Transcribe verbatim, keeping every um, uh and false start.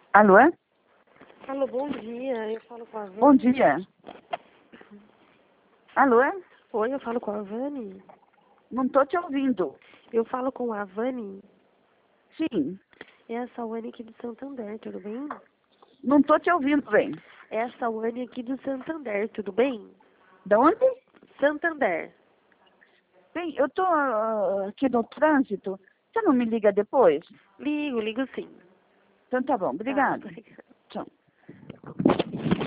Alô? Alô, bom dia. Eu falo com a Vani. Bom dia. Alô? Oi, eu falo com a Vani. Não tô te ouvindo. Eu falo com a Vani. Sim. É a Sawane aqui do Santander, tudo bem? Não tô te ouvindo bem. É a Sawane aqui do Santander, tudo bem? Da onde? Santander. Bem, eu tô ah, aqui no trânsito. Você não me liga depois? Ligo, ligo sim. Então tá bom. Tá, Obrigada. obrigada. Tchau.